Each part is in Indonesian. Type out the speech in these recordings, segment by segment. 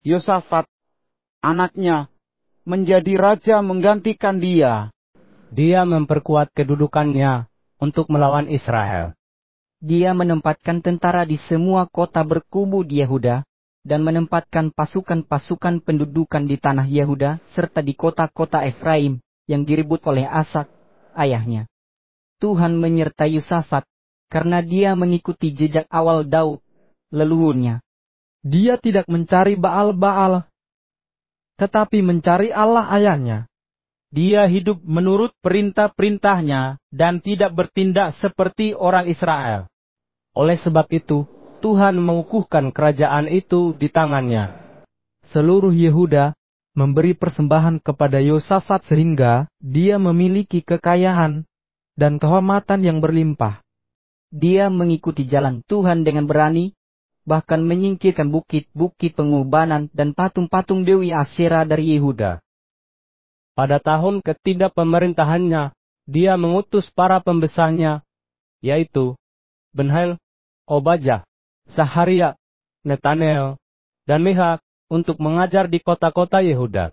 Yosafat, anaknya, menjadi raja menggantikan dia. Dia memperkuat kedudukannya untuk melawan Israel. Dia menempatkan tentara di semua kota berkubu di Yehuda, dan menempatkan pasukan-pasukan pendudukan di tanah Yehuda, serta di kota-kota Efraim, yang direbut oleh Asa, ayahnya. Tuhan menyertai Yosafat, karena dia mengikuti jejak awal Daud, leluhurnya. Dia tidak mencari Baal-Baal, tetapi mencari Allah ayahnya. Dia hidup menurut perintah-perintahnya dan tidak bertindak seperti orang Israel. Oleh sebab itu, Tuhan mengukuhkan kerajaan itu di tangannya. Seluruh Yehuda memberi persembahan kepada Yosafat sehingga dia memiliki kekayaan dan kehormatan yang berlimpah. Dia mengikuti jalan Tuhan dengan berani, bahkan menyingkirkan bukit-bukit pengorbanan dan patung-patung Dewi Asyera dari Yehuda. Pada tahun ketiga pemerintahannya, dia mengutus para pembesarnya, yaitu Benhail, Obadjah, Saharia, Netanel, dan Meha, untuk mengajar di kota-kota Yehuda.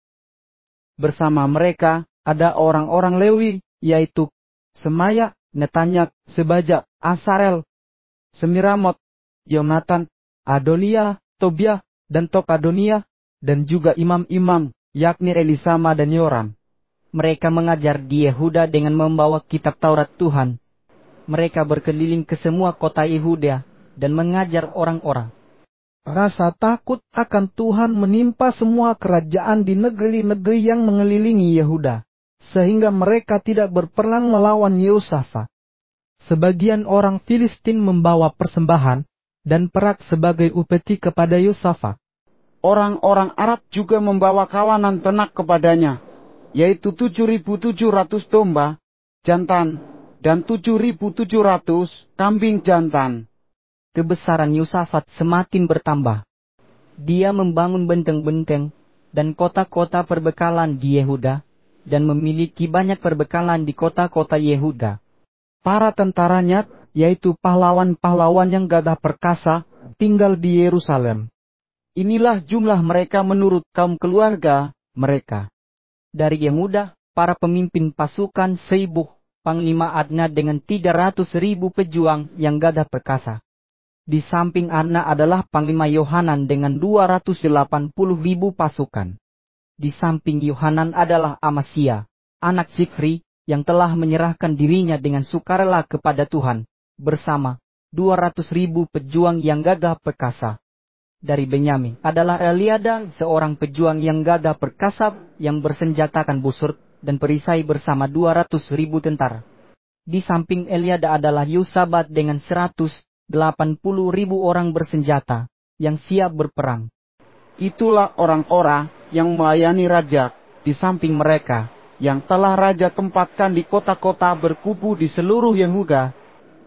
Bersama mereka ada orang-orang Lewi, yaitu Semaya, Netanyak, Sebajak, Asarel, Semiramot, Yonatan, Adonia, Tobiah, dan Tokadonia, dan juga imam-imam, yakni Elisama dan Yoram. Mereka mengajar di Yehuda dengan membawa kitab Taurat Tuhan. Mereka berkeliling ke semua kota Yehuda dan mengajar orang-orang. Rasa takut akan Tuhan menimpa semua kerajaan di negeri-negeri yang mengelilingi Yehuda, sehingga mereka tidak berperang melawan Yosafat. Sebagian orang Filistin membawa persembahan dan perak sebagai upeti kepada Yosafat. Orang-orang Arab juga membawa kawanan ternak kepadanya, yaitu 7.700 domba jantan dan 7.700 kambing jantan. Kebesaran Yosafat semakin bertambah. Dia membangun benteng-benteng dan kota-kota perbekalan di Yehuda, dan memiliki banyak perbekalan di kota-kota Yehuda. Para tentaranya, yaitu pahlawan-pahlawan yang gagah perkasa, tinggal di Yerusalem. Inilah jumlah mereka menurut kaum keluarga mereka. Dari Yehuda, para pemimpin pasukan Seibuh, Panglima Adna dengan 300.000 pejuang yang gagah perkasa. Di samping Adna adalah Panglima Yohanan dengan 280.000 pasukan. Di samping Yohanan adalah Amasya, anak Zikri, yang telah menyerahkan dirinya dengan sukarela kepada Tuhan, bersama 200.000 pejuang yang gagah perkasa. Dari Benyamin adalah Eliada, seorang pejuang yang gagah perkasa yang bersenjatakan busur dan perisai bersama 200.000 tentara. Di samping Eliada adalah Yosabat dengan 180.000 orang bersenjata yang siap berperang. Itulah orang-orang yang melayani raja di samping mereka, yang telah raja tempatkan di kota-kota berkubu di seluruh Yehuda,